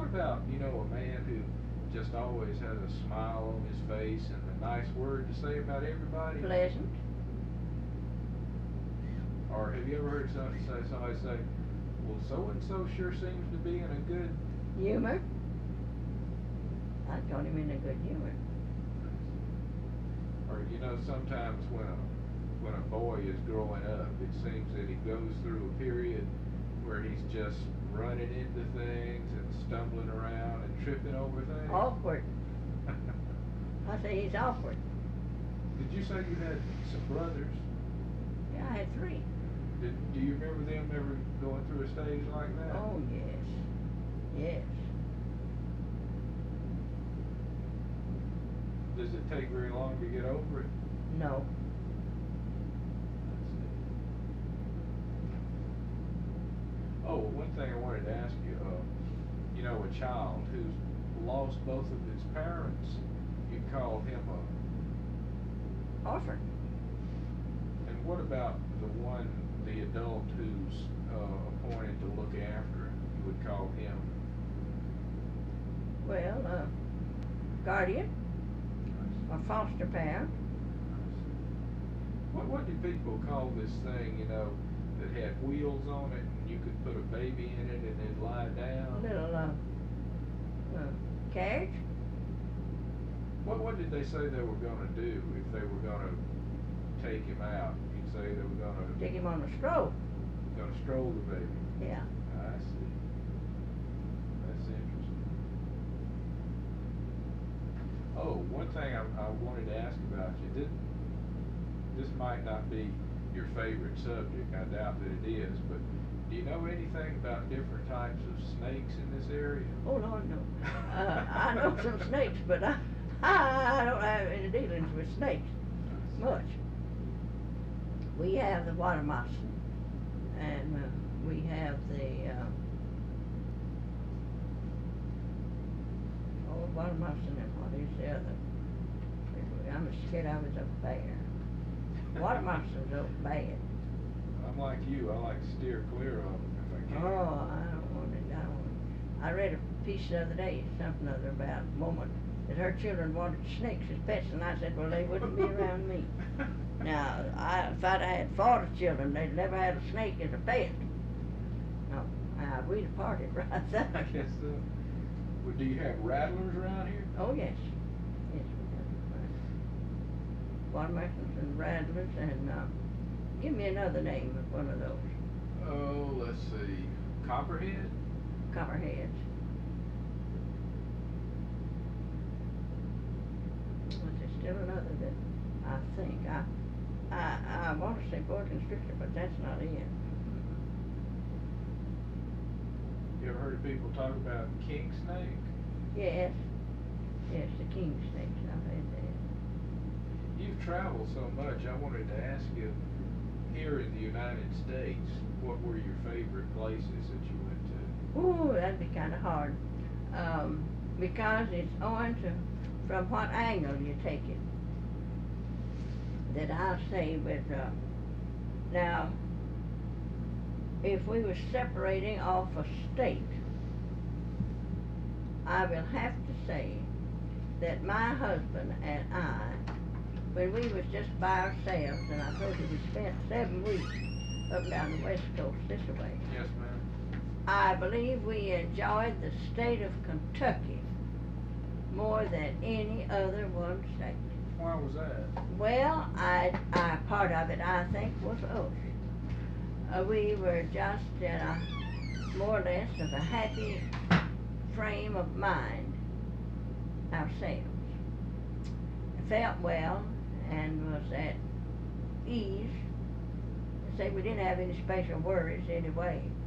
about, a man who just always has a smile on his face and a nice word to say about everybody? Pleasant. Or have you ever heard somebody say, well, so-and-so sure seems to be in a good... Humor. I told him in a good humor. Or, sometimes when a boy is growing up, it seems that he goes through a period where he's just running into things and stumbling around and tripping over things. Awkward. I say he's awkward. Did you say you had some brothers? Yeah, I had 3. Do you remember them ever going through a stage like that? Oh, yes. Yes. Does it take very long to get over it? No. Oh, one thing I wanted to ask you, a child who's lost both of his parents, you call him a... Orphan. And what about the adult who's appointed to look after him? You would call him? Well, guardian or foster parent. What do people call this thing, that had wheels on it and you could put a baby in it and it'd lie down? A little carriage. What did they say they were going to do if they were going to take him out? You'd say they were going to... Take him on a stroll. Going to stroll the baby. Yeah. I see. That's interesting. Oh, one thing I wanted to ask about you. This might not be your favorite subject. I doubt that it is, but do you know anything about different types of snakes in this area? Oh, Lord, no. I know some snakes, but I don't have any dealings with snakes much. We have the water moccasin, and we have the water moccasin, and what is the other? I'm scared I was a bear. Water moccasins are bad. I'm like you. I like to steer clear of them if I can. Oh, I don't want it. I read a piece the other day, something other about a woman that her children wanted snakes as pets, and I said, well, they wouldn't be around me. Now, if I'd had 40 children, they'd never had a snake as a pet. No, we'd have parted right there. I guess so. Well, do you have rattlers around here? Oh, yes. Yes, we have. Water moccasins and rattlers, and give me another name of one of those. Oh, let's see. Copperhead? Copperheads. There's still another that I think. I want to say boa constrictor, but that's not it. You ever heard of people talk about king snake? Yes. Yes, the king snakes. I've had that. You've traveled so much, I wanted to ask you, here in the United States, what were your favorite places that you went to? Ooh, that'd be kind of hard. Because it's on to from what angle you take it. That I'll say with, now, if we were separating off a state, I will have to say that my husband and I, when we was just by ourselves, and I told you we spent 7 weeks up and down the west coast this way. Yes, ma'am. I believe we enjoyed the state of Kentucky more than any other one state. Why was that? Well, part of it, I think, was us. We were just in a more or less of a happy frame of mind ourselves. Felt well and was at ease. Say we didn't have any special worries anyway.